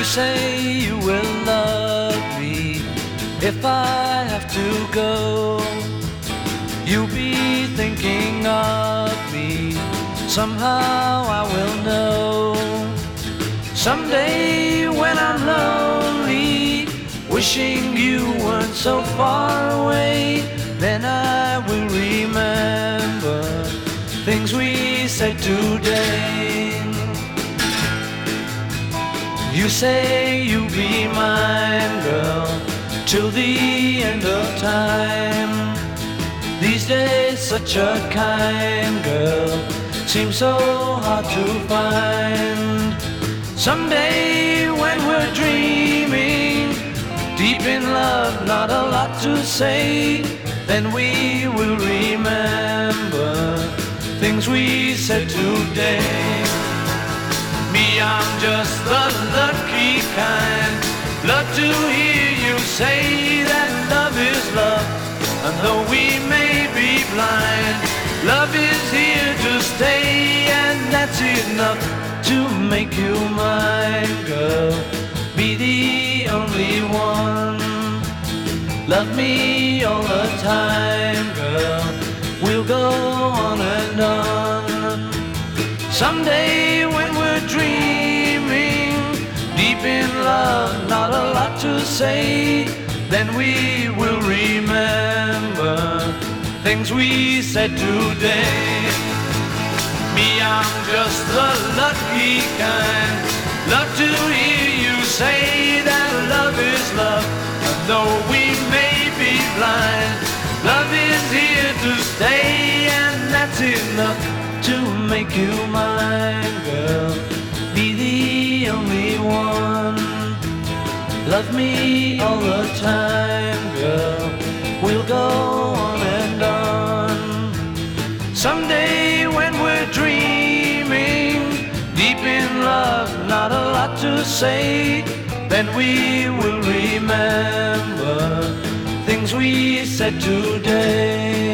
say you will love me if I have to go. You'll be thinking of me, somehow I will know. Someday when I'm lonely, wishing you weren't so far away, then I will remember things we said today. You say you'll be mine, girl, till the end of time. These days such a kind girl seems so hard to find. Someday when we're dreaming, deep in love, not a lot to say, then we will remember things we said today. Me, I'm just the lucky kind, love to hear you say that love is love. And though we may be blind, love is here to stay, and that's enough to make you mine, girl. Be the only one. Love me all the time, girl. We'll go on and on. Someday when we're dreaming, deep in love, not a lot to say, then we will remember things we said today. Me, I'm just the lucky kind, love to hear you say that love is love. And though we may be blind, love is here to stay, and that's enough to make you mine, girl. Be the only one. Love me all the time, girl. We'll go on and on. Someday when we're dreaming, deep in love, not a lot to say, then we will remember things we said today.